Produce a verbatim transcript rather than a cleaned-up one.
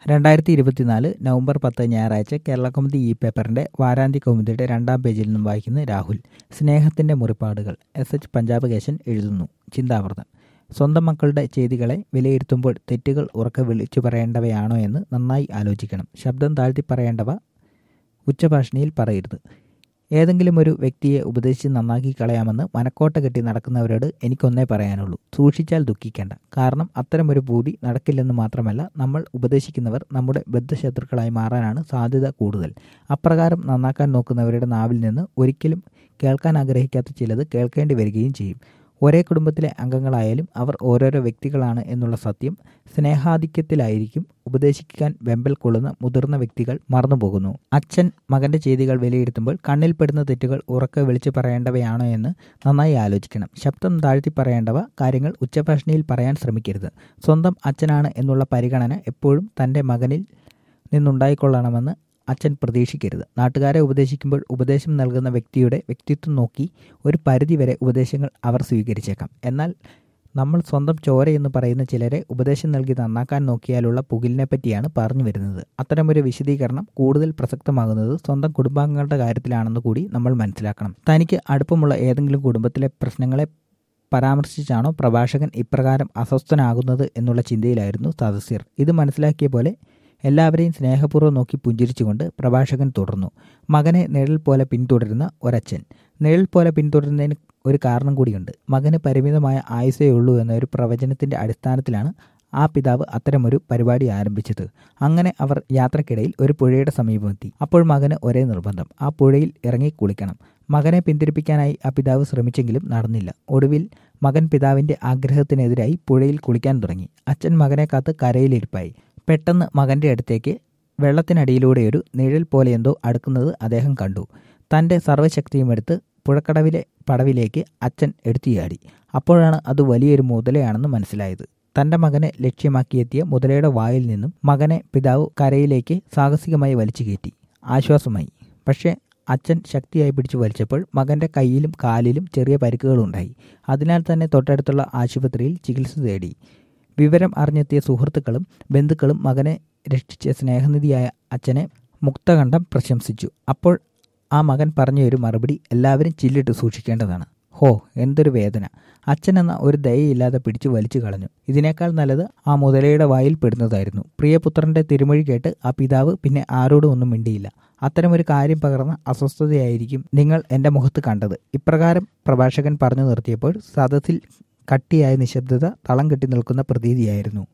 രണ്ടായിരത്തി ഇരുപത്തിനാല് നവംബർ പത്ത് ഞായറാഴ്ച കേരളകൗമുദി ഈ പേപ്പറിന്റെ വാരാന്ത്യ കൗമുദിയുടെ രണ്ടാം പേജിൽ നിന്നും വായിക്കുന്ന രാഹുൽ. സ്നേഹത്തിന്റെ മുറിപ്പാടുകൾ. എസ് എച്ച് പഞ്ചാബ് കേശൻ എഴുതുന്നു. ചിന്താമൃതം. സ്വന്തം മക്കളുടെ ചെയ്തികളെ വിലയിരുത്തുമ്പോൾ തെറ്റുകൾ ഉറക്കെ വിളിച്ചു പറയേണ്ടവയാണോ എന്ന് നന്നായി ആലോചിക്കണം. ശബ്ദം താഴ്ത്തി പറയേണ്ടവ ഉച്ചഭാഷണിയിൽ പറയരുത്. ഏതെങ്കിലും ഒരു വ്യക്തിയെ ഉപദേശിച്ച് നന്നാക്കി കളയാമെന്ന് മനക്കോട്ട കെട്ടി നടക്കുന്നവരോട് എനിക്കൊന്നേ പറയാനുള്ളൂ. സൂക്ഷിച്ചാൽ ദുഃഖിക്കേണ്ട. കാരണം അത്തരമൊരു പൂതി നടക്കില്ലെന്ന് മാത്രമല്ല, നമ്മൾ ഉപദേശിക്കുന്നവർ നമ്മുടെ ബദ്ധശത്രുക്കളായി മാറാനാണ് സാധ്യത കൂടുതൽ. അപ്രകാരം നന്നാക്കാൻ നോക്കുന്നവരുടെ നാവിൽ നിന്ന് ഒരിക്കലും കേൾക്കാൻ ആഗ്രഹിക്കാത്ത ചിലത് കേൾക്കേണ്ടി വരികയും ചെയ്യും. ഒരേ കുടുംബത്തിലെ അംഗങ്ങളായാലും അവർ ഓരോരോ വ്യക്തികളാണ് എന്നുള്ള സത്യം സ്നേഹാധിക്യത്തിലായിരിക്കും ഉപദേശിക്കാൻ വെമ്പൽ കൊള്ളുന്ന മുതിർന്ന വ്യക്തികൾ മറന്നുപോകുന്നു. അച്ഛൻ മകന്റെ ചെയ്തികൾ വിലയിരുത്തുമ്പോൾ കണ്ണിൽപ്പെടുന്ന തെറ്റുകൾ ഉറക്കെ വിളിച്ചു പറയേണ്ടവയാണോ എന്ന് നന്നായി ആലോചിക്കണം. ശബ്ദം താഴ്ത്തി പറയേണ്ടവ കാര്യങ്ങൾ ഉച്ചഭാഷണിയിൽ പറയാൻ ശ്രമിക്കരുത്. സ്വന്തം അച്ഛനാണ് എന്നുള്ള പരിഗണന എപ്പോഴും തൻ്റെ മകനിൽ നിന്നുണ്ടായിക്കൊള്ളണമെന്ന് അച്ഛൻ പ്രതീക്ഷിക്കരുത്. നാട്ടുകാരെ ഉപദേശിക്കുമ്പോൾ ഉപദേശം നൽകുന്ന വ്യക്തിയുടെ വ്യക്തിത്വം നോക്കി ഒരു പരിധിവരെ ഉപദേശങ്ങൾ അവർ സ്വീകരിച്ചേക്കാം. എന്നാൽ നമ്മൾ സ്വന്തം ചോരയെന്ന് പറയുന്ന ചിലരെ ഉപദേശം നൽകി നന്നാക്കാൻ നോക്കിയാലുള്ള പുകിലിനെ പറ്റിയാണ് പറഞ്ഞു വരുന്നത്. അത്തരമൊരു വിശദീകരണം കൂടുതൽ പ്രസക്തമാകുന്നത് സ്വന്തം കുടുംബാംഗങ്ങളുടെ കാര്യത്തിലാണെന്ന് കൂടി നമ്മൾ മനസ്സിലാക്കണം. തനിക്ക് അടുപ്പമുള്ള ഏതെങ്കിലും കുടുംബത്തിലെ പ്രശ്നങ്ങളെ പരാമർശിച്ചാണോ പ്രഭാഷകൻ ഇപ്രകാരം അസ്വസ്ഥനാകുന്നത് എന്നുള്ള ചിന്തയിലായിരുന്നു സദസ്യർ. ഇത് മനസ്സിലാക്കിയ പോലെ എല്ലാവരെയും സ്നേഹപൂർവ്വം നോക്കി പുഞ്ചിരിച്ചുകൊണ്ട് പ്രഭാഷകൻ തുടർന്നു. മകനെ നിഴൽ പോലെ പിന്തുടരുന്ന ഒരച്ഛൻ. നിഴൽ പോലെ പിന്തുടരുന്നതിന് ഒരു കാരണം കൂടിയുണ്ട്. മകന് പരിമിതമായ ആയുസ്സേ ഉള്ളൂ എന്ന ഒരു പ്രവചനത്തിൻ്റെ അടിസ്ഥാനത്തിലാണ് ആ പിതാവ് അത്തരമൊരു പരിപാടി ആരംഭിച്ചത്. അങ്ങനെ അവർ യാത്രക്കിടയിൽ ഒരു പുഴയുടെ സമീപമെത്തി. അപ്പോൾ മകന് ഒരേ നിർബന്ധം, ആ പുഴയിൽ ഇറങ്ങി കുളിക്കണം. മകനെ പിന്തിരിപ്പിക്കാനായി ആ പിതാവ് ശ്രമിച്ചെങ്കിലും നടന്നില്ല. ഒടുവിൽ മകൻ പിതാവിൻ്റെ ആഗ്രഹത്തിനെതിരായി പുഴയിൽ കുളിക്കാൻ തുടങ്ങി. അച്ഛൻ മകനെ കാത്ത് കരയിലിരിപ്പായി. പെട്ടെന്ന് മകൻ്റെ അടുത്തേക്ക് വെള്ളത്തിനടിയിലൂടെയൊരു നിഴൽ പോലെ എന്തോ അടുക്കുന്നത് അദ്ദേഹം കണ്ടു. തൻ്റെ സർവ്വശക്തിയുമെടുത്ത് പുഴക്കടവിലെ പടവിലേക്ക് അച്ഛൻ എടുത്തുചാടി. അപ്പോഴാണ് അത് വലിയൊരു മുതലയാണെന്ന് മനസ്സിലായത്. തൻ്റെ മകനെ ലക്ഷ്യമാക്കിയെത്തിയ മുതലയുടെ വായിൽ നിന്നും മകനെ പിതാവ് കരയിലേക്ക് സാഹസികമായി വലിച്ചു കയറ്റി. ആശ്വാസമായി. പക്ഷേ അച്ഛൻ ശക്തിയായി പിടിച്ചു വലിച്ചപ്പോൾ മകൻ്റെ കയ്യിലും കാലിലും ചെറിയ പരിക്കുകളുണ്ടായി. അതിനാൽ തന്നെ തൊട്ടടുത്തുള്ള ആശുപത്രിയിൽ ചികിത്സ തേടി. വിവരം അറിഞ്ഞെത്തിയ സുഹൃത്തുക്കളും ബന്ധുക്കളും മകനെ രക്ഷിച്ച സ്നേഹനിധിയായ അച്ഛനെ മുക്തകണ്ഠം പ്രശംസിച്ചു. അപ്പോൾ ആ മകൻ പറഞ്ഞൊരു മറുപടി എല്ലാവരും ചില്ലിട്ട് സൂക്ഷിക്കേണ്ടതാണ്. ഹോ, എന്തൊരു വേദന! അച്ഛൻ എന്ന ഒരു ദയയില്ലാതെ പിടിച്ചു വലിച്ചു കളഞ്ഞു. ഇതിനേക്കാൾ നല്ലത് ആ മുതലയുടെ വായിൽ പെടുന്നതായിരുന്നു. പ്രിയപുത്രന്റെ തിരുമൊഴി കേട്ട് ആ പിതാവ് പിന്നെ ആരോടും ഒന്നും മിണ്ടിയില്ല. അത്തരമൊരു കാര്യം പകർന്ന അസ്വസ്ഥതയായിരിക്കും നിങ്ങൾ എൻ്റെ മുഖത്ത് കണ്ടത്. ഇപ്രകാരം പ്രഭാഷകൻ പറഞ്ഞു നിർത്തിയപ്പോൾ സദസ്സിൽ കട്ടിയായ നിശബ്ദത തളം കെട്ടി നിൽക്കുന്ന പ്രതീതിയായിരുന്നു.